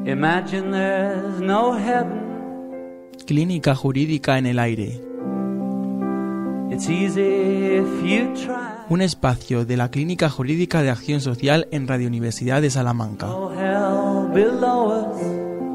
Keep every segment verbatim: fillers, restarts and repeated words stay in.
Imagine there's no heaven. Clínica Jurídica en el Aire. It's easy if you try. Un espacio de la Clínica Jurídica de Acción Social en Radio Universidad de Salamanca. No hell below us.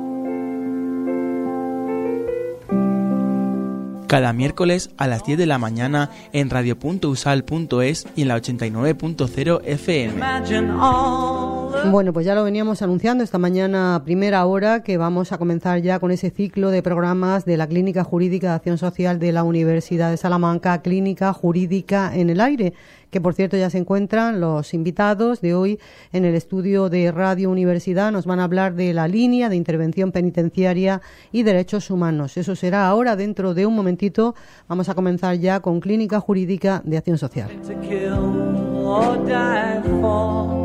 Cada miércoles a las diez de la mañana en radio punto usal punto es y en la ochenta y nueve punto cero F M. Imagine all the Bueno, pues ya lo veníamos anunciando esta mañana a primera hora que vamos a comenzar ya con ese ciclo de programas de la Clínica Jurídica de Acción Social de la Universidad de Salamanca, Clínica Jurídica en el Aire, que por cierto ya se encuentran los invitados de hoy en el estudio de Radio Universidad. Nos van a hablar de la línea de intervención penitenciaria y derechos humanos. Eso será ahora, dentro de un momentito. Vamos a comenzar ya con Clínica Jurídica de Acción Social. to kill or die for.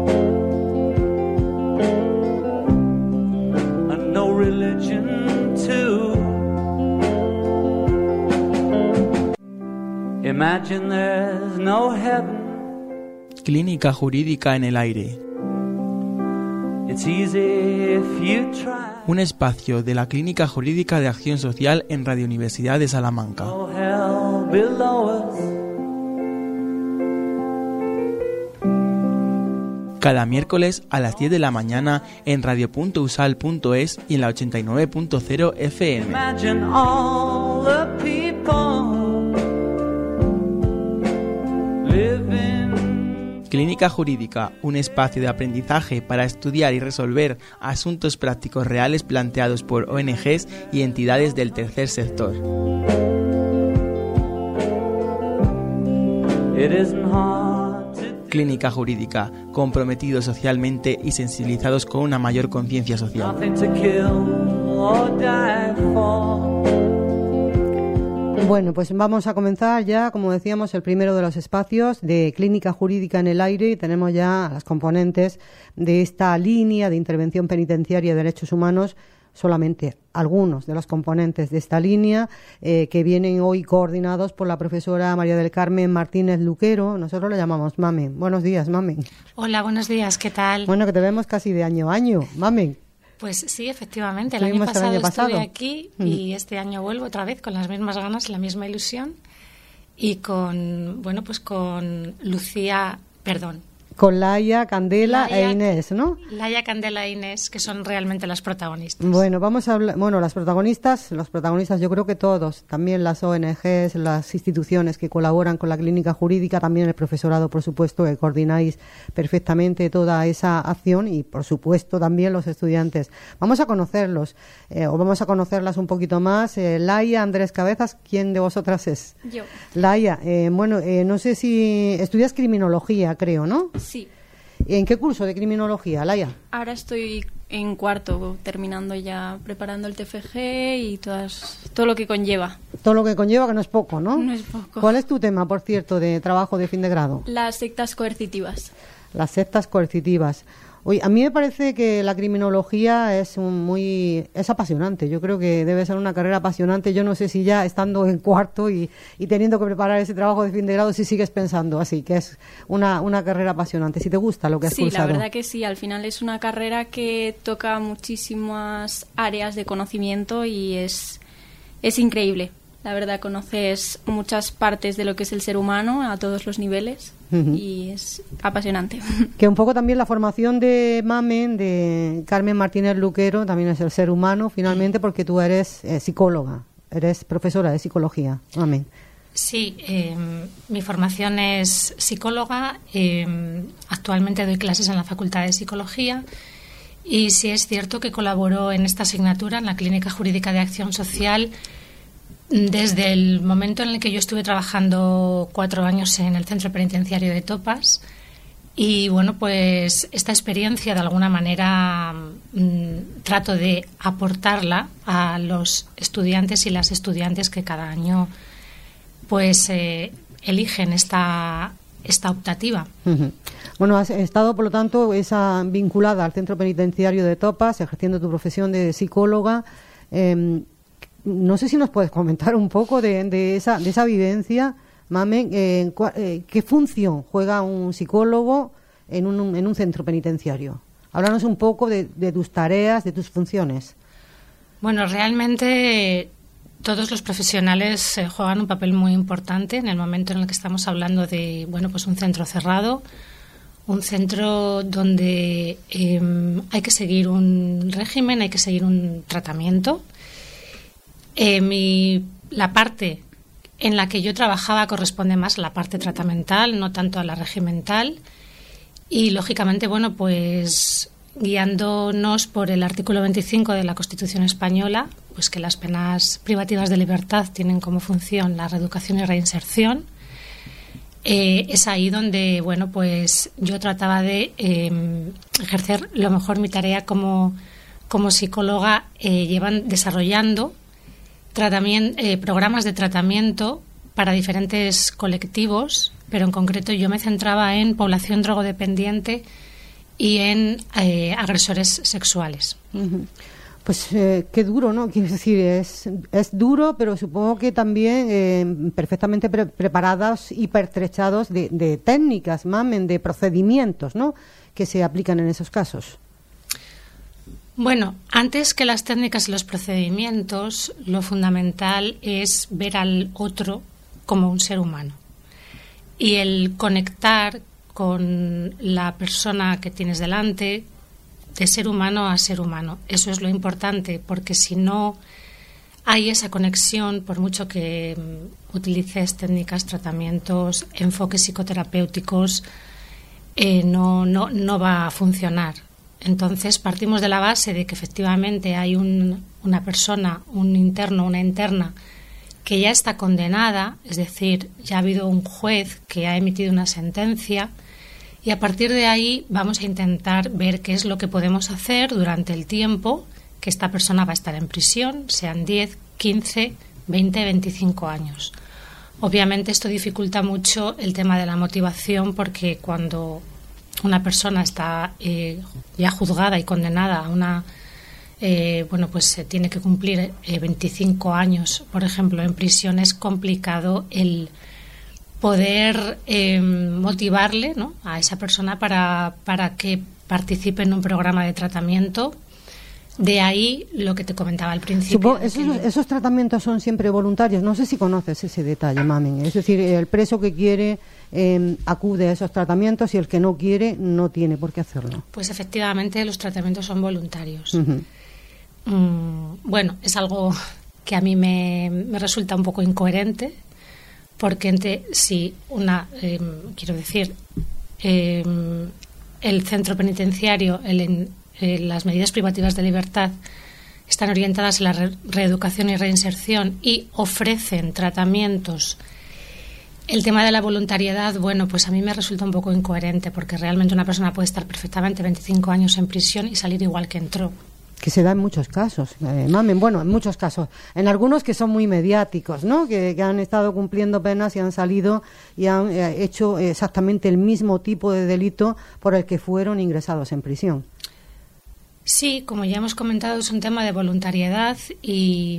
And no religion too. Imagine there's no heaven. Clínica Jurídica en el Aire. It's easy if you try. Un espacio de la Clínica Jurídica de Acción Social en Radio Universidad de Salamanca. No hell below us. Cada miércoles a las diez de la mañana en radio punto usal punto es y en la ochenta y nueve punto cero F M. Imagine all the people living. Clínica Jurídica, un espacio de aprendizaje para estudiar y resolver asuntos prácticos reales planteados por O N Ges y entidades del tercer sector. It isn't hard to Clínica Jurídica, comprometidos socialmente y sensibilizados con una mayor conciencia social. nothing to kill or die for. Bueno, pues vamos a comenzar ya, como decíamos, el primero de los espacios de Clínica Jurídica en el Aire, y tenemos ya las componentes de esta línea de intervención penitenciaria de derechos humanos, solamente algunos de los componentes de esta línea eh, que vienen hoy coordinados por la profesora María del Carmen Martínez Luquero. Nosotros la llamamos Mamen. Buenos días, Mamen. Hola, buenos días, ¿qué tal? Bueno, que te vemos casi de año a año, Mamen. Pues sí, efectivamente, el año Estuvimos el pasado, año pasado. estuve aquí y este año vuelvo otra vez con las mismas ganas, la misma ilusión y con, bueno, pues con Lucía, perdón, Con Laia, Candela Laia- e Inés, ¿no? Laia, Candela e Inés, que son realmente las protagonistas. Bueno, vamos a hablar, bueno, las protagonistas, los protagonistas yo creo que todos, también las O N Ges, las instituciones que colaboran con la Clínica Jurídica, también el profesorado, por supuesto, que coordináis perfectamente toda esa acción y, por supuesto, también los estudiantes. Vamos a conocerlos, eh, o vamos a conocerlas un poquito más. Eh, Laia, Andrés Cabezas, ¿quién de vosotras es? Yo, Laia, eh, bueno, eh, no sé si estudias criminología, creo, ¿no? sí. ¿En qué curso de criminología, Laia? Ahora estoy en cuarto, terminando ya, preparando el T F G y todas, todo lo que conlleva. Todo lo que conlleva, que no es poco, ¿no? No es poco. ¿Cuál es tu tema, por cierto, de trabajo de fin de grado? Las sectas coercitivas. Las sectas coercitivas. Oye, a mí me parece que la criminología es un muy es apasionante. Yo creo que debe ser una carrera apasionante. Yo no sé si ya estando en cuarto y, y teniendo que preparar ese trabajo de fin de grado, si sigues pensando así, que es una, una carrera apasionante. Si te gusta lo que has Sí, cursado. la verdad que sí. Al final es una carrera que toca muchísimas áreas de conocimiento y es, es increíble. La verdad, conoces muchas partes de lo que es el ser humano a todos los niveles Ujú. y es apasionante. Que un poco también la formación de Mamen, de Carmen Martínez Luquero, también es el ser humano, finalmente, porque tú eres eh, psicóloga, eres profesora de psicología, Mamen. Sí, eh, mi formación es psicóloga, eh, actualmente doy clases en la Facultad de Psicología y sí es cierto que colaboro en esta asignatura en la Clínica Jurídica de Acción Social desde el momento en el que yo estuve trabajando cuatro años en el Centro Penitenciario de Topas. Y bueno, pues esta experiencia de alguna manera mmm, trato de aportarla a los estudiantes y las estudiantes que cada año pues eh, eligen esta, esta optativa. Uh-huh. Bueno, has estado, por lo tanto, esa vinculada al Centro Penitenciario de Topas, ejerciendo tu profesión de psicóloga. Eh, no sé si nos puedes comentar un poco de, de, esa, de esa vivencia, Mamen. Eh, cua, eh, ¿Qué función juega un psicólogo en un, en un centro penitenciario? Háblanos un poco de, de tus tareas, de tus funciones. Bueno, realmente todos los profesionales eh, juegan un papel muy importante en el momento en el que estamos hablando de, bueno, pues un centro cerrado, un centro donde eh, hay que seguir un régimen, hay que seguir un tratamiento. Eh, mi, la parte en la que yo trabajaba corresponde más a la parte tratamental, no tanto a la regimental. Y, lógicamente, bueno, pues guiándonos por el artículo veinticinco de la Constitución española, pues que las penas privativas de libertad tienen como función la reeducación y reinserción. Eh, es ahí donde, bueno, pues yo trataba de eh, ejercer lo mejor mi tarea como, como psicóloga, eh, llevan desarrollando tratamiento, eh, programas de tratamiento para diferentes colectivos, pero en concreto yo me centraba en población drogodependiente y en eh, agresores sexuales. Uh-huh. Pues eh, qué duro, ¿no? Quiero decir, es, es duro, pero supongo que también eh, perfectamente pre- preparados y pertrechados de, de técnicas, mamen, de procedimientos, ¿no?, que se aplican en esos casos. Bueno, antes que las técnicas y los procedimientos, lo fundamental es ver al otro como un ser humano y el conectar con la persona que tienes delante de ser humano a ser humano. Eso es lo importante, porque si no hay esa conexión, por mucho que utilices técnicas, tratamientos, enfoques psicoterapéuticos, eh, no, no, no va a funcionar. Entonces partimos de la base de que efectivamente hay un, una persona, un interno, una interna, que ya está condenada, es decir, ya ha habido un juez que ha emitido una sentencia, y a partir de ahí vamos a intentar ver qué es lo que podemos hacer durante el tiempo que esta persona va a estar en prisión, sean diez, quince, veinte, veinticinco años. Obviamente esto dificulta mucho el tema de la motivación, porque cuando una persona está eh, ya juzgada y condenada a una eh, bueno, pues eh, tiene que cumplir eh, veinticinco años, por ejemplo, en prisión, es complicado el poder eh, motivarle, ¿no?, a esa persona para, para que participe en un programa de tratamiento. De ahí lo que te comentaba al principio. Supongo, esos, que... esos tratamientos son siempre voluntarios. No sé si conoces ese detalle, Mamen. Es decir, el preso que quiere eh, acude a esos tratamientos y el que no quiere no tiene por qué hacerlo. Pues efectivamente los tratamientos son voluntarios. Uh-huh. Mm, bueno, es algo que a mí me, me resulta un poco incoherente, porque entre, si una, eh, quiero decir, eh, el centro penitenciario, el, eh, las medidas privativas de libertad están orientadas a la re- reeducación y reinserción y ofrecen tratamientos. El tema de la voluntariedad, bueno, pues a mí me resulta un poco incoherente, porque realmente una persona puede estar perfectamente veinticinco años en prisión y salir igual que entró. Que se da en muchos casos, eh, Mamen, bueno, en muchos casos, en algunos que son muy mediáticos, ¿no?, que, que han estado cumpliendo penas y han salido y han eh, hecho exactamente el mismo tipo de delito por el que fueron ingresados en prisión. Sí, como ya hemos comentado, es un tema de voluntariedad y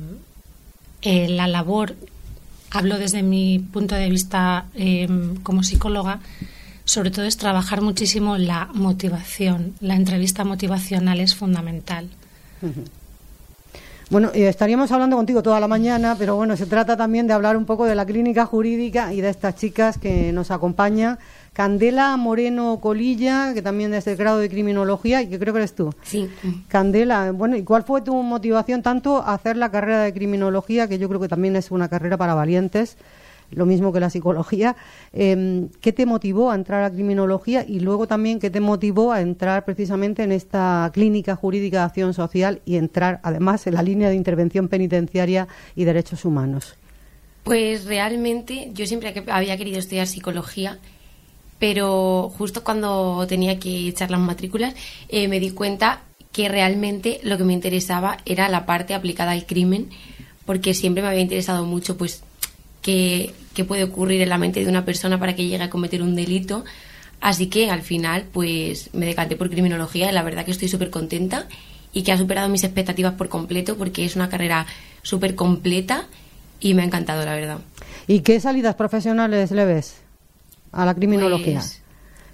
eh, la labor, hablo desde mi punto de vista eh, como psicóloga, sobre todo es trabajar muchísimo la motivación. La entrevista motivacional es fundamental. Uh-huh. Bueno, eh, estaríamos hablando contigo toda la mañana, pero bueno, se trata también de hablar un poco de la clínica jurídica y de estas chicas que nos acompañan. Candela Moreno Colilla, que también es del grado de criminología y que creo que eres tú. Sí. Candela, bueno, ¿y cuál fue tu motivación tanto a hacer la carrera de criminología, que yo creo que también es una carrera para valientes, lo mismo que la psicología? Eh, ¿Qué te motivó a entrar a criminología y luego también qué te motivó a entrar precisamente en esta clínica jurídica de acción social y entrar además en la línea de intervención penitenciaria y derechos humanos? Pues realmente yo siempre había querido estudiar psicología, pero justo cuando tenía que echar las matrículas eh, me di cuenta que realmente lo que me interesaba era la parte aplicada al crimen, porque siempre me había interesado mucho pues qué, qué puede ocurrir en la mente de una persona para que llegue a cometer un delito. Así que al final pues me decanté por criminología y la verdad que estoy súper contenta y que ha superado mis expectativas por completo, porque es una carrera súper completa y me ha encantado, la verdad. ¿Y qué salidas profesionales le ves a la criminología? Pues,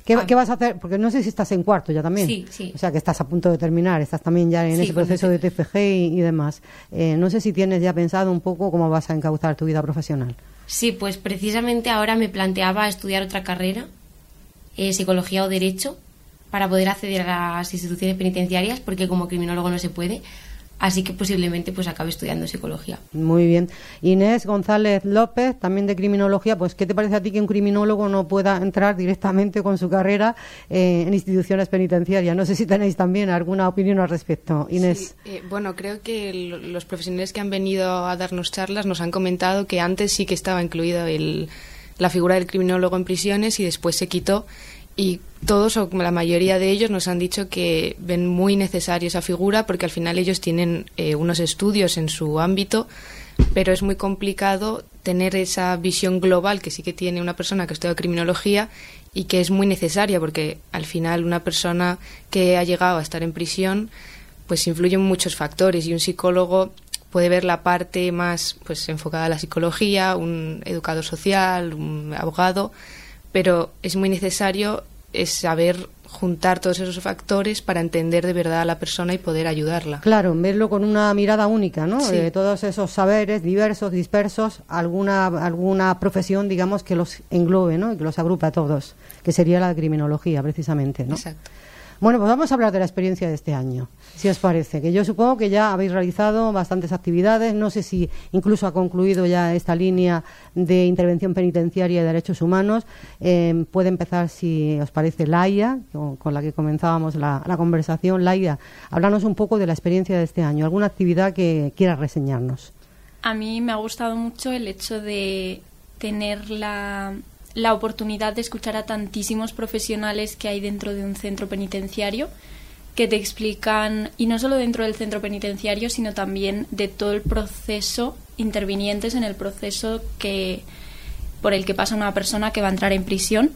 ¿Qué, Ah. ¿Qué vas a hacer? Porque no sé si estás en cuarto ya también. Sí, sí. O sea, que estás a punto de terminar, estás también ya en Sí, ese proceso de T F G y, y demás. Eh, no sé si tienes ya pensado un poco cómo vas a encauzar tu vida profesional. Sí, pues precisamente ahora me planteaba estudiar otra carrera, eh, psicología o derecho, para poder acceder a las instituciones penitenciarias, porque como criminólogo no se puede. Así que posiblemente pues acabe estudiando psicología. Muy bien. Inés González López, también de criminología, pues ¿qué te parece a ti que un criminólogo no pueda entrar directamente con su carrera eh, en instituciones penitenciarias? No sé si tenéis también alguna opinión al respecto. Inés. Sí, eh, bueno, creo que el- los profesionales que han venido a darnos charlas nos han comentado que antes sí que estaba incluida el, la figura del criminólogo en prisiones y después se quitó. Y todos, o la mayoría de ellos, nos han dicho que ven muy necesaria esa figura porque al final ellos tienen eh, unos estudios en su ámbito, pero es muy complicado tener esa visión global que sí que tiene una persona que estudia criminología y que es muy necesaria porque al final una persona que ha llegado a estar en prisión pues influyen muchos factores y un psicólogo puede ver la parte más pues enfocada a la psicología, un educador social, un abogado, pero es muy necesario es saber juntar todos esos factores para entender de verdad a la persona y poder ayudarla. Claro, verlo con una mirada única, ¿no? Sí. Eh, todos esos saberes diversos, dispersos, alguna alguna profesión, digamos, que los englobe, ¿no? Y que los agrupe a todos, que sería la de criminología, precisamente, ¿no? Exacto. Bueno, pues vamos a hablar de la experiencia de este año, si os parece, que yo supongo que ya habéis realizado bastantes actividades, no sé si incluso ha concluido ya esta línea de intervención penitenciaria y derechos humanos. Eh, puede empezar, si os parece, Laia, con, con la que comenzábamos la, la conversación. Laia, háblanos un poco de la experiencia de este año, alguna actividad que quieras reseñarnos. A mí me ha gustado mucho el hecho de tener la, la oportunidad de escuchar a tantísimos profesionales que hay dentro de un centro penitenciario que te explican, y no solo dentro del centro penitenciario, sino también de todo el proceso, intervinientes en el proceso que por el que pasa una persona que va a entrar en prisión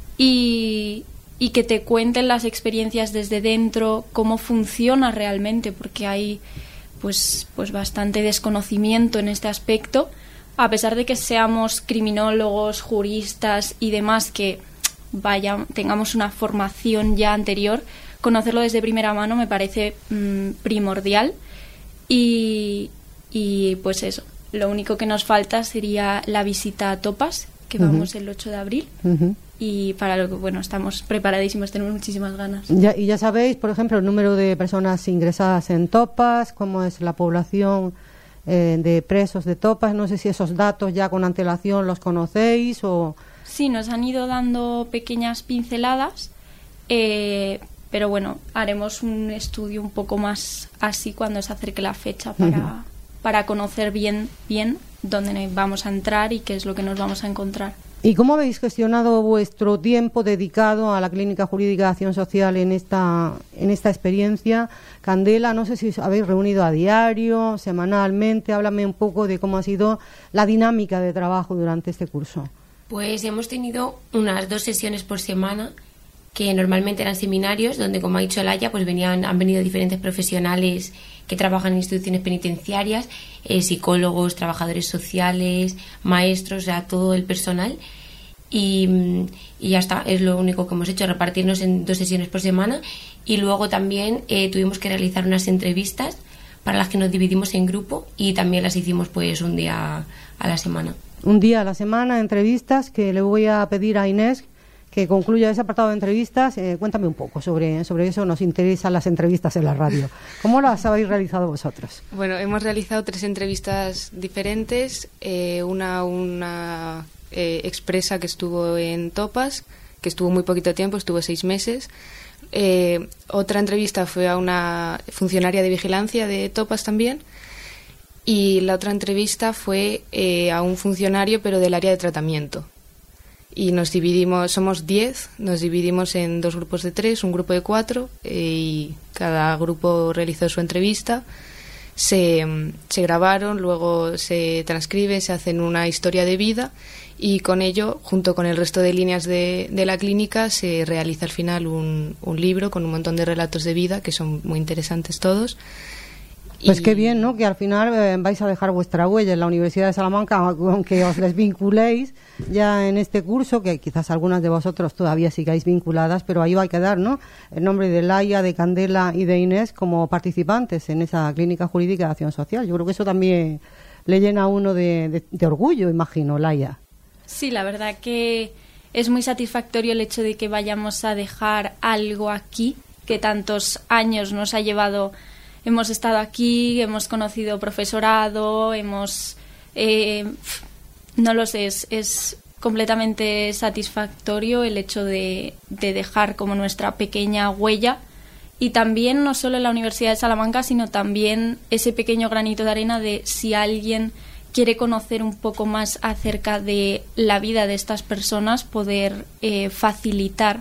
y, y que te cuenten las experiencias desde dentro, cómo funciona realmente, porque hay pues, pues bastante desconocimiento en este aspecto, a pesar de que seamos criminólogos, juristas y demás, que vaya, tengamos una formación ya anterior, conocerlo desde primera mano me parece mmm, primordial y, y pues eso, lo único que nos falta sería la visita a Topas, que vamos uh-huh. el ocho de abril. Uh-huh. Y para lo que, bueno, estamos preparadísimos, tenemos muchísimas ganas. Ya, y ya sabéis, por ejemplo, el número de personas ingresadas en Topas, cómo es la población eh, de presos de Topas, no sé si esos datos ya con antelación los conocéis o... Sí, nos han ido dando pequeñas pinceladas, eh, pero bueno, haremos un estudio un poco más así cuando se acerque la fecha para, uh-huh. para conocer bien, bien dónde vamos a entrar y qué es lo que nos vamos a encontrar. ¿Y cómo habéis gestionado vuestro tiempo dedicado a la Clínica Jurídica de Acción Social en esta, en esta experiencia? Candela, no sé si os habéis reunido a diario, semanalmente. Háblame un poco de cómo ha sido la dinámica de trabajo durante este curso. Pues hemos tenido unas dos sesiones por semana, que normalmente eran seminarios, donde, como ha dicho Laia, pues venían, han venido diferentes profesionales que trabajan en instituciones penitenciarias, eh, psicólogos, trabajadores sociales, maestros, o sea, todo el personal. Y, y ya está, es lo único que hemos hecho, repartirnos en dos sesiones por semana. Y luego también eh, tuvimos que realizar unas entrevistas para las que nos dividimos en grupo y también las hicimos pues un día a la semana. Un día a la semana, entrevistas, que le voy a pedir a Inés que concluya ese apartado de entrevistas. Eh, cuéntame un poco sobre, sobre eso, nos interesan las entrevistas en la radio. ¿Cómo las habéis realizado vosotros? Bueno, hemos realizado tres entrevistas diferentes, eh, una, una eh, expresa que estuvo en Topas, que estuvo muy poquito tiempo, estuvo seis meses. Eh, otra entrevista fue a una funcionaria de vigilancia de Topas también, y la otra entrevista fue eh, a un funcionario pero del área de tratamiento. Y nos dividimos, somos diez, nos dividimos en dos grupos de tres, un grupo de cuatro, eh, y cada grupo realizó su entrevista. Se, se grabaron, luego se transcribe, se hacen una historia de vida y con ello, junto con el resto de líneas de, de la clínica, se realiza al final un, un libro con un montón de relatos de vida que son muy interesantes todos. Pues y... qué bien, ¿no? Que al final eh, vais a dejar vuestra huella en la Universidad de Salamanca, aunque os desvinculéis ya en este curso, que quizás algunas de vosotros todavía sigáis vinculadas, pero ahí va a quedar, ¿no? El nombre de Laia, de Candela y de Inés como participantes en esa clínica jurídica de acción social. Yo creo que eso también le llena a uno de, de, de orgullo, imagino, Laia. Sí, la verdad que es muy satisfactorio el hecho de que vayamos a dejar algo aquí que tantos años nos ha llevado. Hemos estado aquí, hemos conocido profesorado, hemos... Eh, no lo sé, es, es completamente satisfactorio el hecho de, de dejar como nuestra pequeña huella, y también no solo en la Universidad de Salamanca, sino también ese pequeño granito de arena de si alguien quiere conocer un poco más acerca de la vida de estas personas, poder eh, facilitar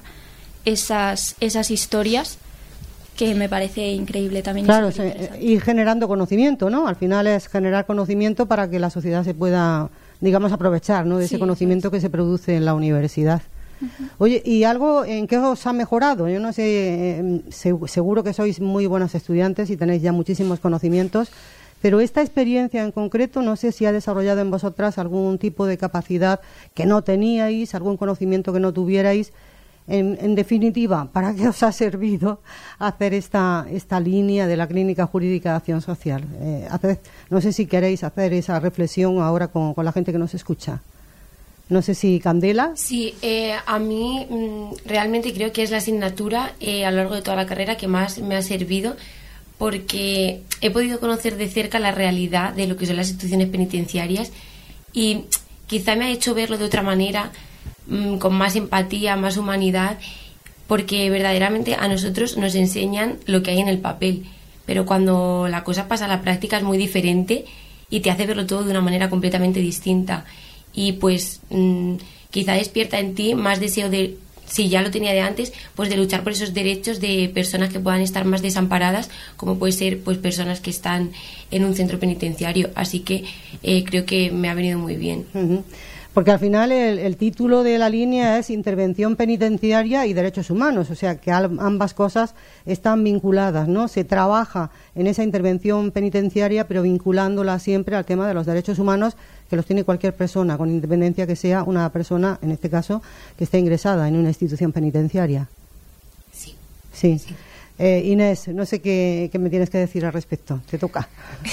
esas, esas historias, que me parece increíble también. Claro, se, ir generando conocimiento, ¿no? Al final es generar conocimiento para que la sociedad se pueda, digamos, aprovechar, ¿no? De ese sí, conocimiento pues. que se produce en la universidad. Uh-huh. Oye, ¿y algo en qué os ha mejorado? Yo no sé, eh, se, seguro que sois muy buenos estudiantes y tenéis ya muchísimos conocimientos, pero esta experiencia en concreto, no sé si ha desarrollado en vosotras algún tipo de capacidad que no teníais, algún conocimiento que no tuvierais. En, en definitiva, ¿para qué os ha servido hacer esta esta línea de la Clínica Jurídica de Acción Social? Eh, hacer, no sé si queréis hacer esa reflexión ahora con, con la gente que nos escucha. No sé si Candela. Sí, eh, a mí mmm, realmente creo que es la asignatura eh, a lo largo de toda la carrera que más me ha servido, porque he podido conocer de cerca la realidad de lo que son las instituciones penitenciarias y quizá me ha hecho verlo de otra manera, con más empatía, más humanidad, porque verdaderamente a nosotros nos enseñan lo que hay en el papel, pero cuando la cosa pasa a la práctica es muy diferente y te hace verlo todo de una manera completamente distinta, y pues mmm, quizá despierta en ti más deseo de, si ya lo tenía de antes, pues de luchar por esos derechos de personas que puedan estar más desamparadas, como puede ser pues personas que están en un centro penitenciario. Así que eh, creo que me ha venido muy bien. Uh-huh. Porque al final el, el título de la línea es Intervención Penitenciaria y Derechos Humanos, o sea que al, ambas cosas están vinculadas, ¿no? Se trabaja en esa intervención penitenciaria, pero vinculándola siempre al tema de los derechos humanos, que los tiene cualquier persona, con independencia que sea una persona, en este caso, que esté ingresada en una institución penitenciaria. Sí. Sí. sí. Eh, Inés, no sé qué, qué me tienes que decir al respecto. Te toca.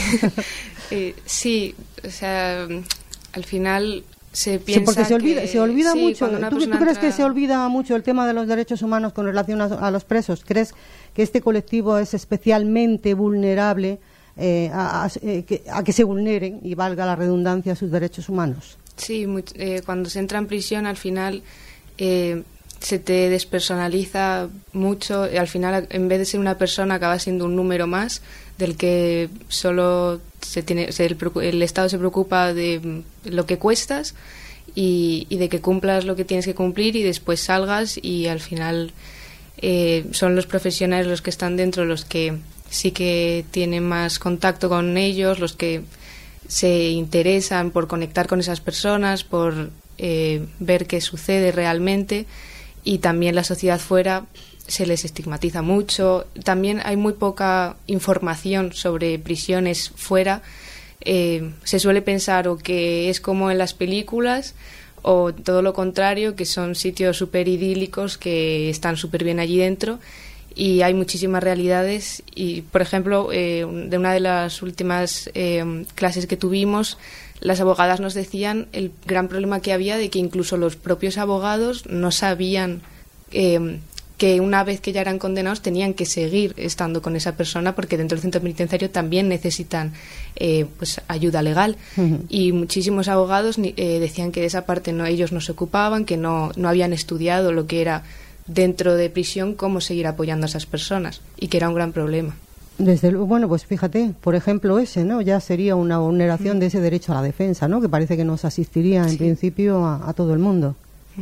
eh, sí, o sea, al final... Se piensa sí, porque se olvida, que, se olvida sí, mucho. ¿Tú, ¿tú crees entra... que se olvida mucho el tema de los derechos humanos con relación a, a los presos? ¿Crees que este colectivo es especialmente vulnerable eh, a, a, a que se vulneren, y valga la redundancia, sus derechos humanos? Sí, muy, eh, cuando se entra en prisión al final eh, se te despersonaliza mucho y al final, en vez de ser una persona, acaba siendo un número más del que solo se tiene, se, el, el Estado se preocupa de lo que cuestas y, y de que cumplas lo que tienes que cumplir y después salgas, y al final eh, son los profesionales los que están dentro los que sí que tienen más contacto con ellos, los que se interesan por conectar con esas personas, por eh, ver qué sucede realmente, y también la sociedad fuera se les estigmatiza mucho. También hay muy poca información sobre prisiones fuera. Eh, se suele pensar o que es como en las películas o todo lo contrario, que son sitios súper idílicos que están súper bien allí dentro, y hay muchísimas realidades. Y, por ejemplo, eh, de una de las últimas eh, clases que tuvimos, las abogadas nos decían el gran problema que había de que incluso los propios abogados no sabían eh, que una vez que ya eran condenados tenían que seguir estando con esa persona, porque dentro del centro penitenciario también necesitan eh, pues ayuda legal. Uh-huh. Y muchísimos abogados eh, decían que de esa parte no, ellos no se ocupaban, que no, no habían estudiado lo que era dentro de prisión, cómo seguir apoyando a esas personas, y que era un gran problema. Desde luego, bueno, pues fíjate, por ejemplo ese, ¿no? Ya sería una vulneración mm. de ese derecho a la defensa, ¿no? Que parece que nos asistiría en sí. principio a, a todo el mundo.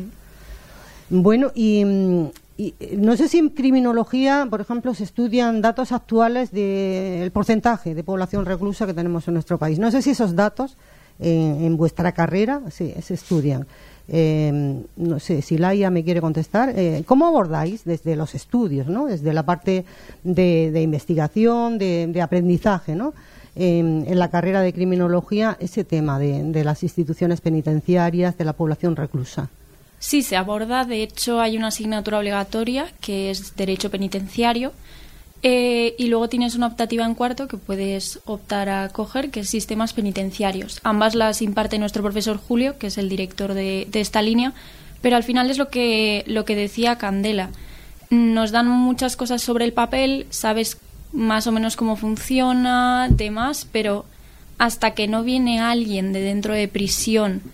Mm. Bueno, y, y no sé si en criminología, por ejemplo, se estudian datos actuales del porcentaje de población reclusa que tenemos en nuestro país. No sé si esos datos eh, en vuestra carrera se, se estudian. Eh, no sé si Laia me quiere contestar. Eh, ¿Cómo abordáis desde los estudios, ¿no? Desde la parte de, de investigación, de, de aprendizaje, ¿no? Eh, en la carrera de criminología, ese tema de, de las instituciones penitenciarias, de la población reclusa? Sí, se aborda. De hecho, hay una asignatura obligatoria que es Derecho Penitenciario. Eh, y luego tienes una optativa en cuarto que puedes optar a coger, que es Sistemas Penitenciarios. Ambas las imparte nuestro profesor Julio, que es el director de, de esta línea, pero al final es lo que, lo que decía Candela. Nos dan muchas cosas sobre el papel, sabes más o menos cómo funciona, demás, pero hasta que no viene alguien de dentro de prisión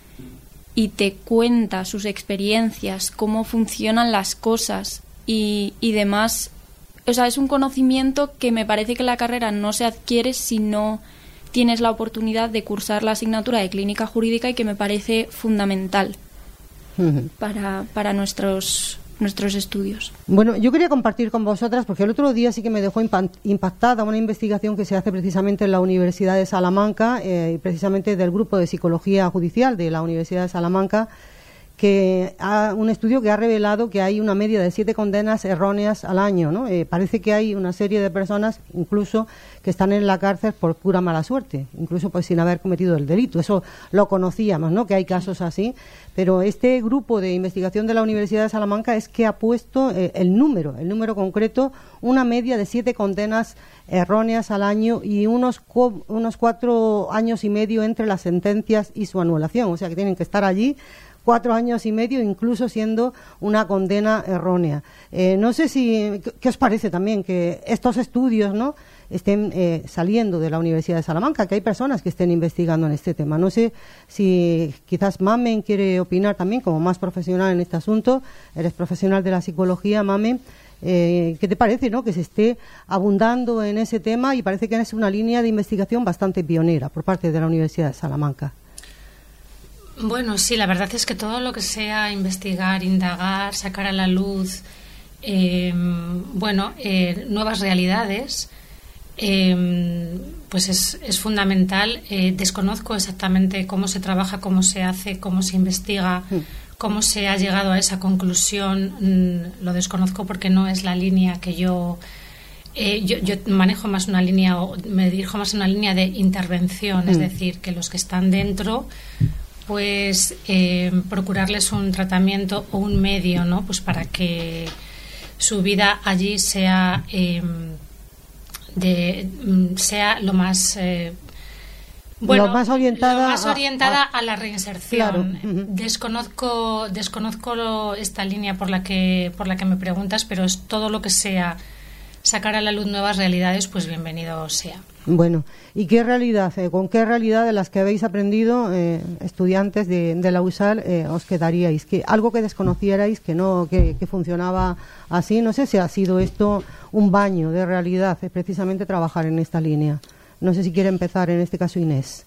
y te cuenta sus experiencias, cómo funcionan las cosas y, y demás. O sea, es un conocimiento que me parece que la carrera no se adquiere si no tienes la oportunidad de cursar la asignatura de clínica jurídica y que me parece fundamental uh-huh. para, para nuestros, nuestros estudios. Bueno, yo quería compartir con vosotras, porque el otro día sí que me dejó impactada una investigación que se hace precisamente en la Universidad de Salamanca, eh, y precisamente del Grupo de Psicología Judicial de la Universidad de Salamanca, que ha, un estudio que ha revelado que hay una media de siete condenas erróneas al año, ¿no? Eh, parece que hay una serie de personas, incluso, que están en la cárcel por pura mala suerte, incluso pues sin haber cometido el delito. Eso lo conocíamos, ¿no? Que hay casos así, pero este grupo de investigación de la Universidad de Salamanca es que ha puesto eh, el número, el número concreto, una media de siete condenas erróneas al año y unos co- unos cuatro años y medio entre las sentencias y su anulación, o sea que tienen que estar allí cuatro años y medio, incluso siendo una condena errónea. Eh, no sé si, ¿qué os parece también que estos estudios, ¿no?, estén eh, saliendo de la Universidad de Salamanca, que hay personas que estén investigando en este tema? No sé si quizás Mamen quiere opinar también, como más profesional en este asunto. Eres profesional de la psicología, Mamen. Eh, ¿Qué te parece, no?, que se esté abundando en ese tema, y parece que es una línea de investigación bastante pionera por parte de la Universidad de Salamanca? Bueno, sí, la verdad es que todo lo que sea investigar, indagar, sacar a la luz, eh, bueno, eh, nuevas realidades, eh, pues es, es fundamental. Eh, desconozco exactamente cómo se trabaja, cómo se hace, cómo se investiga, sí. cómo se ha llegado a esa conclusión. Mm, lo desconozco porque no es la línea que yo... Eh, yo, yo manejo más una línea, o me dirijo más a una línea de intervención, mm. es decir, que los que están dentro... pues eh, procurarles un tratamiento o un medio, ¿no?, pues para que su vida allí sea eh, de sea lo más eh, bueno, lo más orientada, lo más orientada a, a, a la reinserción. Claro. Uh-huh. Desconozco desconozco lo, esta línea por la que por la que me preguntas, pero es todo lo que sea sacar a la luz nuevas realidades, pues bienvenido sea. Bueno, ¿y qué realidad, eh, con qué realidad de las que habéis aprendido, eh, estudiantes de, de la U S A L, eh, os quedaríais? ¿Que algo que desconocierais, que no, que, que funcionaba así? No sé si ha sido esto un baño de realidad, eh, precisamente trabajar en esta línea. No sé si quiere empezar en este caso Inés.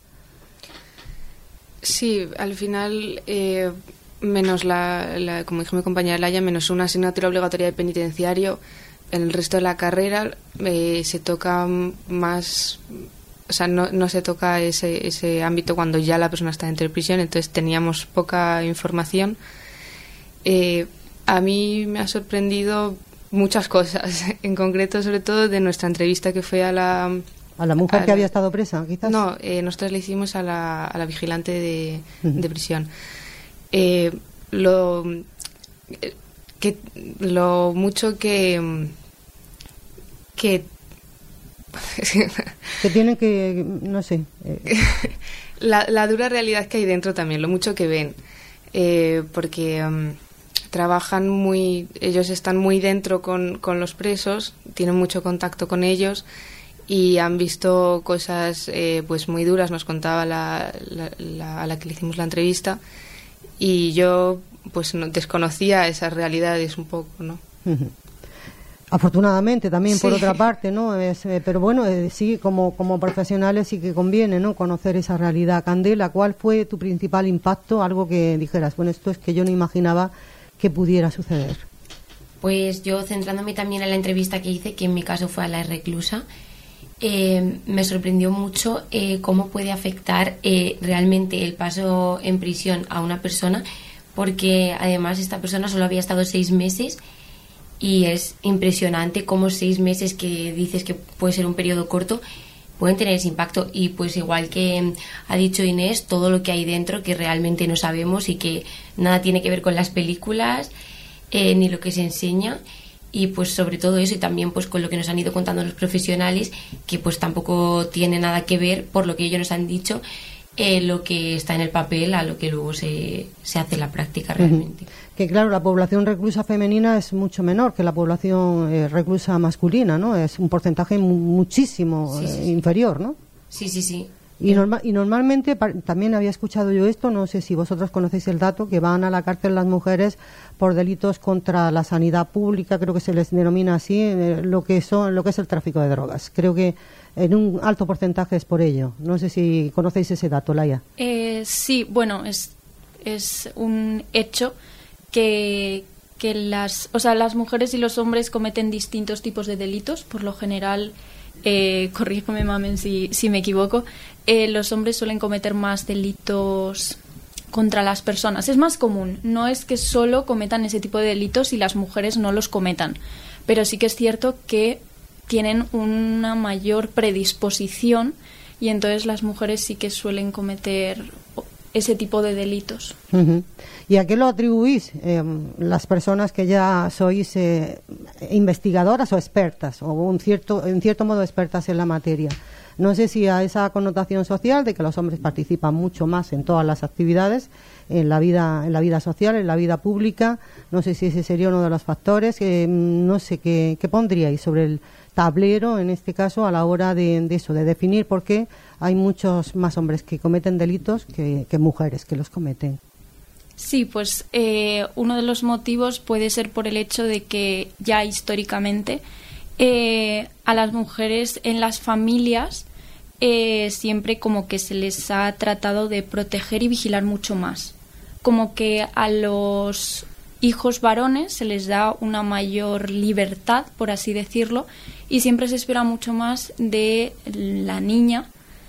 Sí, al final, eh, menos la, la, como dijo mi compañera Laia, menos una asignatura obligatoria de penitenciario, en el resto de la carrera eh, se toca más, o sea, no, no se toca ese, ese ámbito cuando ya la persona está dentro de prisión, entonces teníamos poca información. Eh, a mí me ha sorprendido muchas cosas, en concreto, sobre todo, de nuestra entrevista que fue a la... ¿A la mujer a que la, había estado presa, quizás? No, eh, nosotros le hicimos a la, a la vigilante de, uh-huh. de prisión. Eh, lo, que, lo mucho que... que que tienen que, no sé, eh. la, la dura realidad que hay dentro también, lo mucho que ven, eh, porque um, trabajan muy, ellos están muy dentro con, con los presos, tienen mucho contacto con ellos y han visto cosas eh, pues muy duras, nos contaba la, la, la, a la que le hicimos la entrevista, y yo pues no, desconocía esas realidades un poco, ¿no? Uh-huh. Afortunadamente también, sí. por otra parte, ¿no? Es, eh, pero bueno, eh, sí, como, como profesionales sí que conviene, ¿no?, conocer esa realidad. Candela, ¿cuál fue tu principal impacto? Algo que dijeras, bueno, esto es que yo no imaginaba que pudiera suceder. Pues yo, centrándome también en la entrevista que hice, que en mi caso fue a la reclusa, eh, me sorprendió mucho eh, cómo puede afectar eh, realmente el paso en prisión a una persona, porque además esta persona solo había estado seis meses y es impresionante cómo seis meses, que dices que puede ser un periodo corto, pueden tener ese impacto. Y pues igual que ha dicho Inés, todo lo que hay dentro que realmente no sabemos y que nada tiene que ver con las películas eh, ni lo que se enseña. Y pues sobre todo eso, y también pues con lo que nos han ido contando los profesionales, que pues tampoco tiene nada que ver, por lo que ellos nos han dicho, eh, lo que está en el papel a lo que luego se, se hace en la práctica realmente. Uh-huh. Que claro, la población reclusa femenina es mucho menor que la población eh, reclusa masculina, ¿no? Es un porcentaje mu- muchísimo sí, sí, eh, sí. inferior, ¿no? Sí, sí, sí. Y, norma- y normalmente, pa- también había escuchado yo esto, no sé si vosotros conocéis el dato, que van a la cárcel las mujeres por delitos contra la sanidad pública, creo que se les denomina así, eh, lo que son, lo que es el tráfico de drogas. Creo que en un alto porcentaje es por ello. No sé si conocéis ese dato, Laia. Eh, sí, bueno, es, es un hecho que, que las, o sea, las mujeres y los hombres cometen distintos tipos de delitos. Por lo general, eh, corrígeme, mamen, si, si me equivoco, eh, los hombres suelen cometer más delitos contra las personas. Es más común. No es que solo cometan ese tipo de delitos y las mujeres no los cometan, pero sí que es cierto que tienen una mayor predisposición y entonces las mujeres sí que suelen cometer ese tipo de delitos. Uh-huh. ¿Y a qué lo atribuís eh, las personas que ya sois eh, investigadoras o expertas, o un cierto, en cierto modo expertas en la materia? No sé si a esa connotación social de que los hombres participan mucho más en todas las actividades, en la vida, en la vida social, en la vida pública. No sé si ese sería uno de los factores. Eh, no sé qué, qué pondríais sobre el tablero, en este caso, a la hora de, de eso, de definir por qué hay muchos más hombres que cometen delitos que, que mujeres que los cometen. Sí, pues eh, uno de los motivos puede ser por el hecho de que ya históricamente eh, a las mujeres en las familias eh, siempre como que se les ha tratado de proteger y vigilar mucho más. Como que a los hijos varones se les da una mayor libertad, por así decirlo, y siempre se espera mucho más de la niña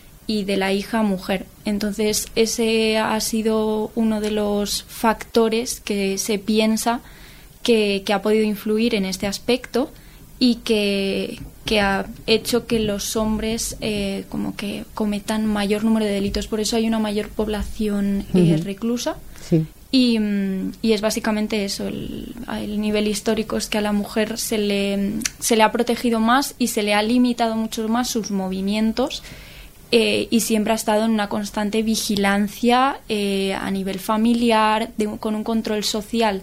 y de la hija mujer. Entonces ese ha sido uno de los factores que se piensa que, que ha podido influir en este aspecto y que, que ha hecho que los hombres eh, como que cometan mayor número de delitos. Por eso hay una mayor población eh, Uh-huh. reclusa. Sí. Y, y es básicamente eso, el, el nivel histórico es que a la mujer se le, se le ha protegido más y se le ha limitado mucho más sus movimientos eh, y siempre ha estado en una constante vigilancia eh, a nivel familiar, de, con un control social,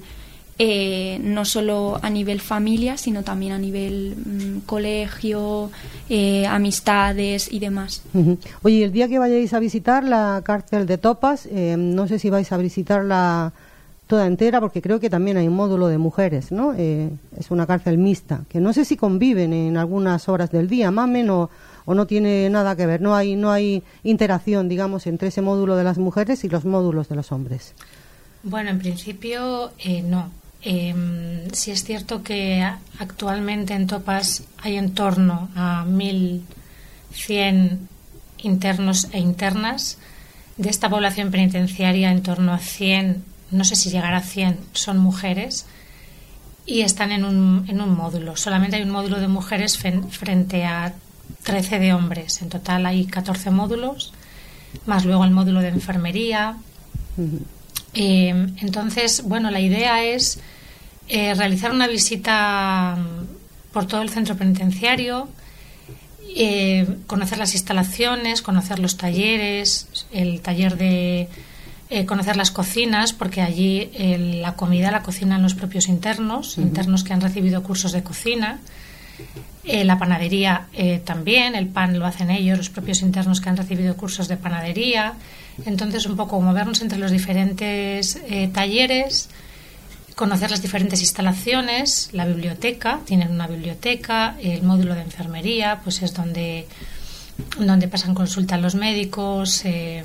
eh, no solo a nivel familia, sino también a nivel mm, colegio, eh, amistades y demás. Uh-huh. Oye, el día que vayáis a visitar la cárcel de Topas, eh, no sé si vais a visitarla toda entera, porque creo que también hay un módulo de mujeres, ¿no? Eh, es una cárcel mixta, que no sé si conviven en algunas horas del día, mamen, o, o no tiene nada que ver, no hay, no hay interacción, digamos, entre ese módulo de las mujeres y los módulos de los hombres. Bueno, en principio eh, no. Eh, sí es cierto que actualmente en Topas hay en torno a mil cien internos e internas. De esta población penitenciaria, en torno a cien, no sé si llegará a cien, son mujeres y están en un, en un módulo. Solamente hay un módulo de mujeres frente a trece de hombres. En total hay catorce módulos, más luego el módulo de enfermería. Uh-huh. Eh, entonces, bueno, la idea es eh, realizar una visita por todo el centro penitenciario, eh, conocer las instalaciones, conocer los talleres, el taller de eh, conocer las cocinas, porque allí eh, la comida la cocinan los propios internos, uh-huh. internos que han recibido cursos de cocina. Eh, la panadería eh, también, el pan lo hacen ellos, los propios internos que han recibido cursos de panadería. Entonces, un poco movernos entre los diferentes eh, talleres, conocer las diferentes instalaciones, la biblioteca, tienen una biblioteca, el módulo de enfermería, pues es donde, donde pasan consulta los médicos eh,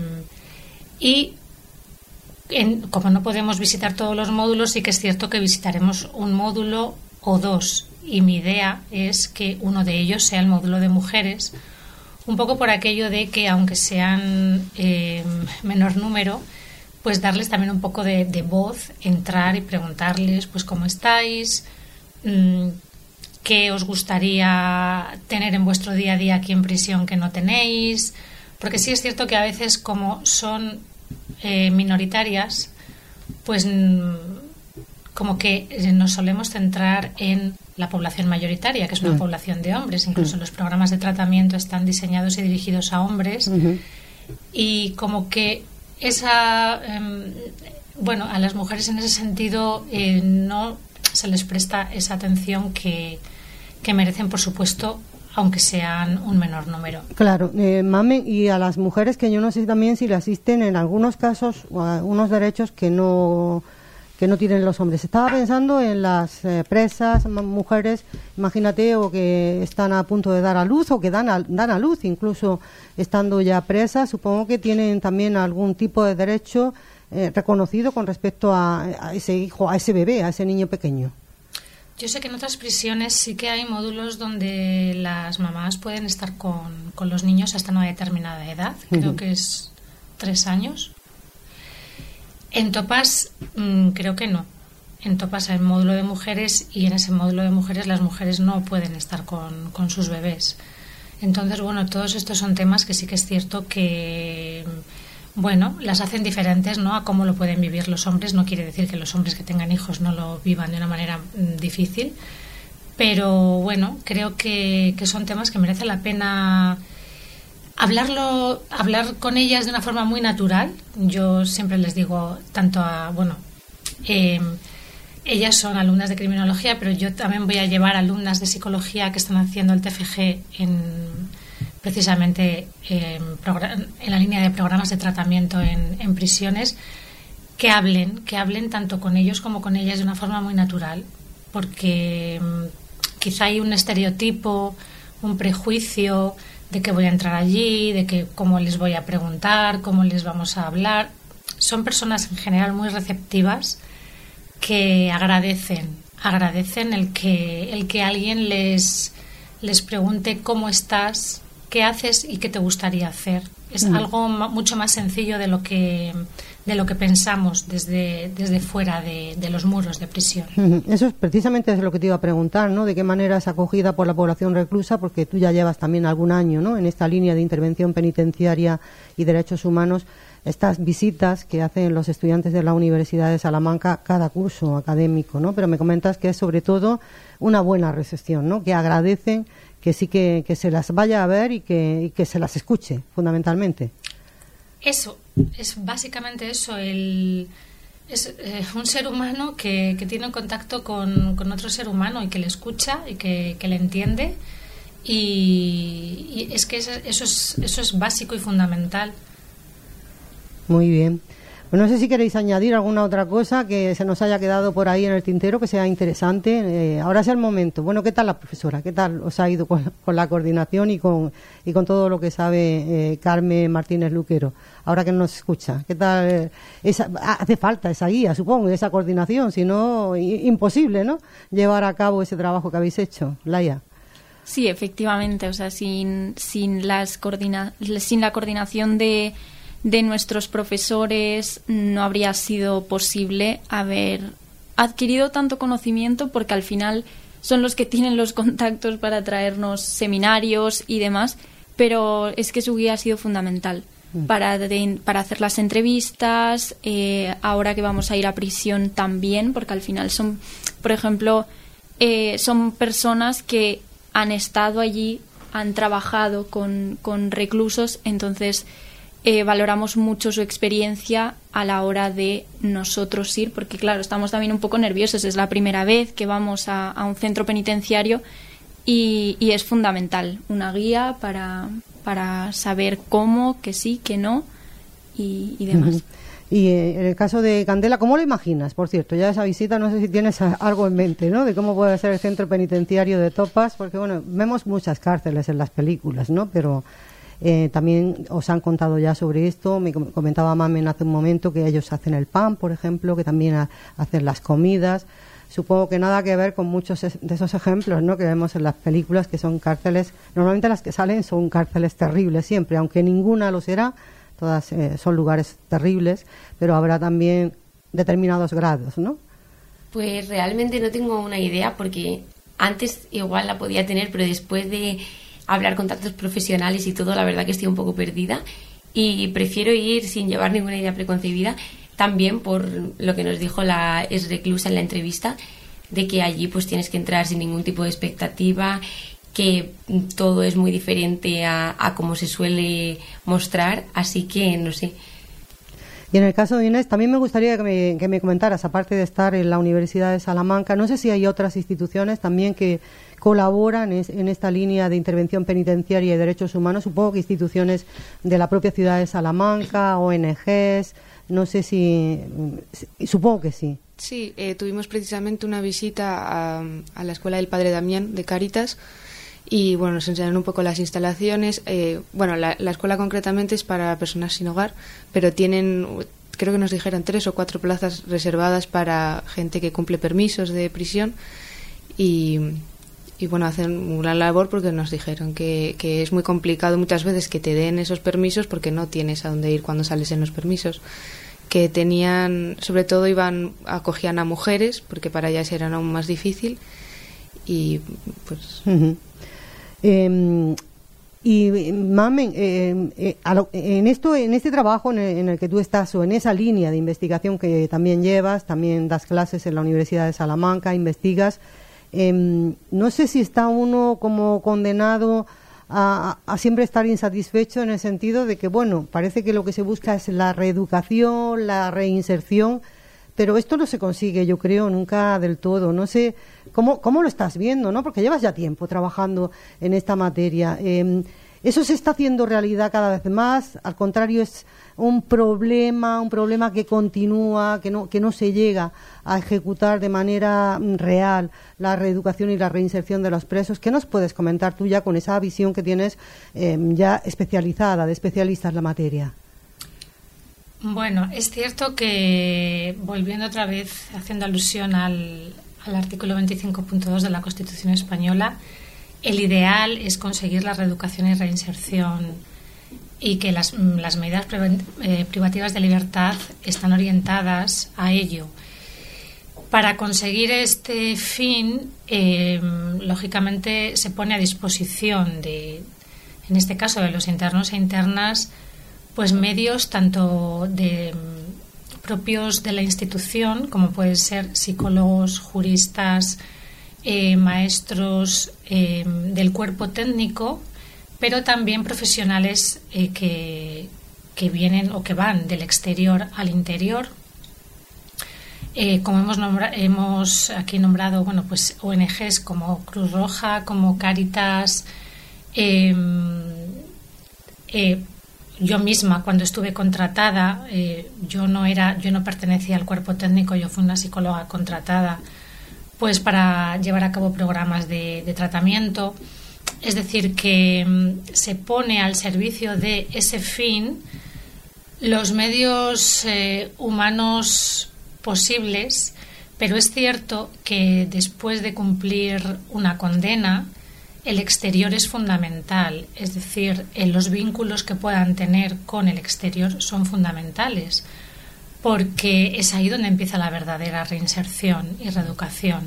y en, como no podemos visitar todos los módulos, sí que es cierto que visitaremos un módulo o dos, y mi idea es que uno de ellos sea el módulo de mujeres, un poco por aquello de que aunque sean eh, menor número, pues darles también un poco de, de voz, entrar y preguntarles pues cómo estáis, mmm, qué os gustaría tener en vuestro día a día aquí en prisión que no tenéis, porque sí es cierto que a veces como son eh, minoritarias, pues mmm, como que nos solemos centrar en la población mayoritaria, que es una mm. población de hombres. Incluso mm. los programas de tratamiento están diseñados y dirigidos a hombres. Mm-hmm. Y como que esa... Eh, bueno, a las mujeres en ese sentido eh, no se les presta esa atención que, que merecen, por supuesto, aunque sean un menor número. Claro, eh, Mame, y a las mujeres que yo no sé también si le asisten en algunos casos a unos derechos que no... que no tienen los hombres. Estaba pensando en las eh, presas, mujeres, imagínate, o que están a punto de dar a luz o que dan a, dan a luz, incluso estando ya presas, supongo que tienen también algún tipo de derecho eh, reconocido con respecto a, a ese hijo, a ese bebé, a ese niño pequeño. Yo sé que en otras prisiones sí que hay módulos donde las mamás pueden estar con, con los niños hasta una determinada edad, creo uh-huh. que es tres años. En Topas mmm, creo que no. En Topas hay un módulo de mujeres y en ese módulo de mujeres las mujeres no pueden estar con, con sus bebés. Entonces, bueno, todos estos son temas que sí que es cierto que, bueno, las hacen diferentes, ¿no?, a cómo lo pueden vivir los hombres. No quiere decir que los hombres que tengan hijos no lo vivan de una manera mmm, difícil, pero bueno, creo que, que son temas que merece la pena hablarlo, hablar con ellas de una forma muy natural. Yo siempre les digo, tanto a, bueno, eh, ellas son alumnas de criminología, pero yo también voy a llevar alumnas de psicología que están haciendo el T F G en, precisamente eh, en la línea de programas de tratamiento en, en prisiones, que hablen, que hablen tanto con ellos como con ellas de una forma muy natural, porque eh, quizá hay un estereotipo, un prejuicio de que voy a entrar allí, de que cómo les voy a preguntar, cómo les vamos a hablar. Son personas en general muy receptivas que agradecen, agradecen el que, el que alguien les, les pregunte cómo estás, qué haces y qué te gustaría hacer. Es mm. algo ma- mucho más sencillo de lo que de lo que pensamos desde, desde fuera de, de los muros de prisión. Eso es precisamente es lo que te iba a preguntar, ¿no? De qué manera es acogida por la población reclusa, porque tú ya llevas también algún año, ¿no?, en esta línea de intervención penitenciaria y derechos humanos. Estas visitas que hacen los estudiantes de la Universidad de Salamanca cada curso académico, ¿no? Pero me comentas que es sobre todo una buena recepción, ¿no?, que agradecen que sí que, que se las vaya a ver y que, y que se las escuche, fundamentalmente. Eso, es básicamente eso, el, es eh, un ser humano que, que tiene contacto con, con otro ser humano y que le escucha y que, que le entiende, y, y es que eso, eso es, eso es básico y fundamental. Muy bien. Pues no sé si queréis añadir alguna otra cosa que se nos haya quedado por ahí en el tintero que sea interesante. Eh, ahora es el momento. Bueno, ¿qué tal la profesora? ¿Qué tal os ha ido con, con la coordinación y con y con todo lo que sabe eh, Carmen Martínez Luquero? Ahora que nos escucha, ¿qué tal? Eh, esa, hace falta esa guía, supongo, esa coordinación, si no, imposible, ¿no?, llevar a cabo ese trabajo que habéis hecho, Laia. Sí, efectivamente. O sea, sin, sin, las coordina- sin la coordinación de... de nuestros profesores no habría sido posible haber adquirido tanto conocimiento, porque al final son los que tienen los contactos para traernos seminarios y demás, pero es que su guía ha sido fundamental mm. para, de, para hacer las entrevistas, eh, ahora que vamos a ir a prisión también, porque al final son, por ejemplo, eh, son personas que han estado allí, han trabajado con, con reclusos, entonces Eh, valoramos mucho su experiencia a la hora de nosotros ir, porque claro, estamos también un poco nerviosos, es la primera vez que vamos a, a un centro penitenciario y, y es fundamental una guía para, para saber cómo, que sí, que no y, y demás. Uh-huh. Y eh, en el caso de Candela, ¿cómo lo imaginas? Por cierto, ya esa visita, no sé si tienes algo en mente, ¿no?, de cómo puede ser el centro penitenciario de Topas, porque bueno, vemos muchas cárceles en las películas, ¿no?, pero Eh, también os han contado ya sobre esto. Me comentaba Mamen hace un momento que ellos hacen el pan, por ejemplo, que también ha, hacen las comidas. Supongo que nada que ver con muchos de esos ejemplos, ¿no?, que vemos en las películas, que son cárceles, normalmente las que salen son cárceles terribles siempre, aunque ninguna lo será, todas eh, son lugares terribles, pero habrá también determinados grados, ¿no? Pues realmente no tengo una idea, porque antes igual la podía tener, pero después de hablar con tantos profesionales y todo, la verdad que estoy un poco perdida y prefiero ir sin llevar ninguna idea preconcebida, también por lo que nos dijo la ex reclusa en la entrevista, de que allí pues tienes que entrar sin ningún tipo de expectativa, que todo es muy diferente a, a como se suele mostrar, así que no sé. Y en el caso de Inés, también me gustaría que me, que me comentaras, aparte de estar en la Universidad de Salamanca, no sé si hay otras instituciones también que colaboran en, en esta línea de intervención penitenciaria y derechos humanos, supongo que instituciones de la propia ciudad de Salamanca, O N Ges, no sé si, supongo que sí. Sí, eh, tuvimos precisamente una visita a, a la Escuela del Padre Damián de Cáritas y bueno, nos enseñaron un poco las instalaciones. Eh, bueno, la, la escuela concretamente es para personas sin hogar, pero tienen, creo que nos dijeron, tres o cuatro plazas reservadas para gente que cumple permisos de prisión y, y bueno, hacen una labor porque nos dijeron que, que es muy complicado muchas veces que te den esos permisos porque no tienes a dónde ir cuando sales en los permisos. Que tenían, sobre todo iban, acogían a mujeres, porque para ellas era aún más difícil, y pues... Uh-huh. eh, y Mamen, eh, eh, lo, en esto, en este trabajo en el, en el que tú estás, o en esa línea de investigación que también llevas, también das clases en la Universidad de Salamanca, investigas, eh, no sé si está uno como condenado A, a siempre estar insatisfecho, en el sentido de que, bueno, parece que lo que se busca es la reeducación, la reinserción, pero esto no se consigue, yo creo, nunca del todo. No sé cómo, cómo lo estás viendo, ¿no? Porque llevas ya tiempo trabajando en esta materia. Eh, ¿Eso se está haciendo realidad cada vez más? Al contrario, es un problema, un problema que continúa, que no, que no se llega a ejecutar de manera real la reeducación y la reinserción de los presos. ¿Qué nos puedes comentar tú ya con esa visión que tienes eh, ya especializada, de especialistas en la materia? Bueno, es cierto que, volviendo otra vez, haciendo alusión al, al artículo veinticinco punto dos de la Constitución española, el ideal es conseguir la reeducación y reinserción, y que las, las medidas privativas de libertad están orientadas a ello. Para conseguir este fin, eh, lógicamente se pone a disposición de, en este caso de los internos e internas, pues medios tanto de propios de la institución, como pueden ser psicólogos, juristas, eh, maestros eh, del cuerpo técnico, pero también profesionales eh, que, que vienen o que van del exterior al interior. Eh, como hemos, nombra, hemos aquí nombrado, bueno, pues O N Ges como Cruz Roja, como Cáritas. Eh, eh, yo misma, cuando estuve contratada, eh, yo no era, yo no pertenecía al cuerpo técnico, yo fui una psicóloga contratada, pues para llevar a cabo programas de, de tratamiento. Es decir, que mm, se pone al servicio de ese fin los medios eh, humanos posibles, pero es cierto que después de cumplir una condena, el exterior es fundamental, es decir, eh, los vínculos que puedan tener con el exterior son fundamentales, porque es ahí donde empieza la verdadera reinserción y reeducación.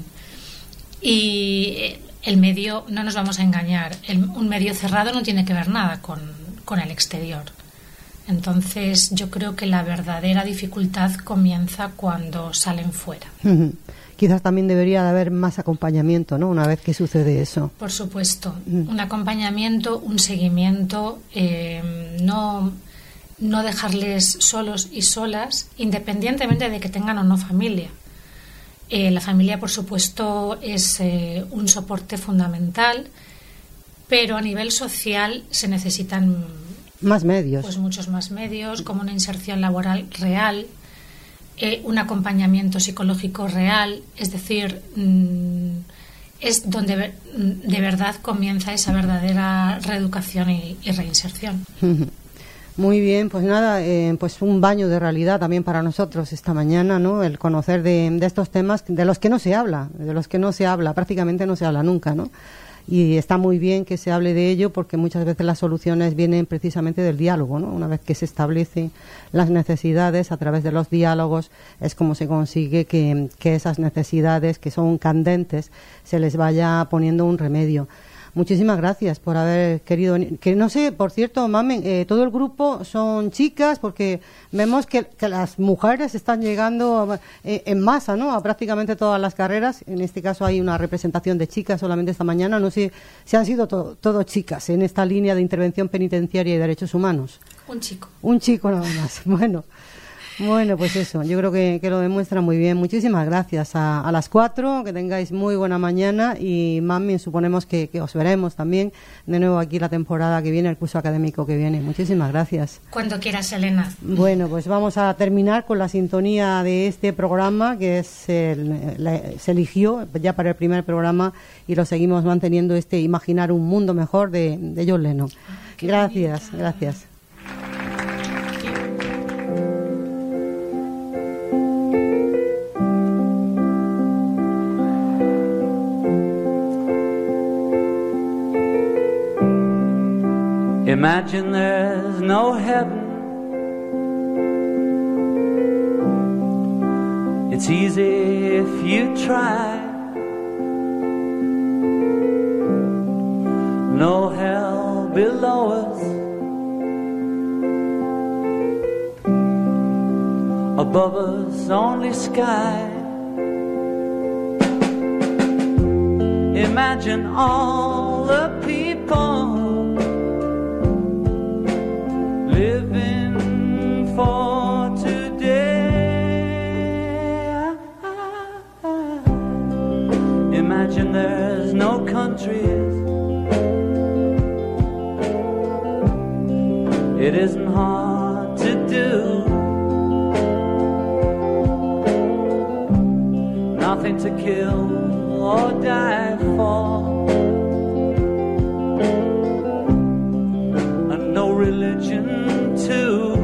Y el medio, no nos vamos a engañar, el, un medio cerrado no tiene que ver nada con, con el exterior. Entonces yo creo que la verdadera dificultad comienza cuando salen fuera. Uh-huh. Quizás también debería de haber más acompañamiento, ¿no? Una vez que sucede eso. Por supuesto, uh-huh. Un acompañamiento, un seguimiento, eh, no, no dejarles solos y solas, independientemente de que tengan o no familia. Eh, la familia, por supuesto, es eh, un soporte fundamental, pero a nivel social se necesitan más medios, pues muchos más medios, como una inserción laboral real, eh, un acompañamiento psicológico real, es decir, mmm, es donde de verdad comienza esa verdadera reeducación y, y reinserción. Muy bien, pues nada, eh, pues un baño de realidad también para nosotros esta mañana, ¿no? El conocer de, de estos temas de los que no se habla, de los que no se habla, prácticamente no se habla nunca, ¿no? Y está muy bien que se hable de ello porque muchas veces las soluciones vienen precisamente del diálogo, ¿no? Una vez que se establecen las necesidades a través de los diálogos es como se consigue que, que esas necesidades que son candentes se les vaya poniendo un remedio. Muchísimas gracias por haber querido venir. Que no sé, por cierto, Mamen, eh, todo el grupo son chicas porque vemos que, que las mujeres están llegando eh, en masa, ¿no? A prácticamente todas las carreras. En este caso hay una representación de chicas solamente esta mañana. No sé si han sido to- todo chicas en esta línea de intervención penitenciaria y derechos humanos. Un chico. Un chico nada más. Bueno. Bueno, pues eso, yo creo que, que lo demuestra muy bien. Muchísimas gracias a, a las cuatro, que tengáis muy buena mañana y Mami, suponemos que, que os veremos también de nuevo aquí la temporada que viene, el curso académico que viene. Muchísimas gracias. Cuando quieras, Elena. Bueno, pues vamos a terminar con la sintonía de este programa que es el, la, se eligió ya para el primer programa y lo seguimos manteniendo, este Imaginar un mundo mejor de, de John Lennon. Gracias, gracias. Imagine there's no heaven. It's easy if you try. No hell below us. Above us only sky. Imagine all the people living for today. Imagine there's no countries. It isn't hard to do. Nothing to kill or die for. And no religion too.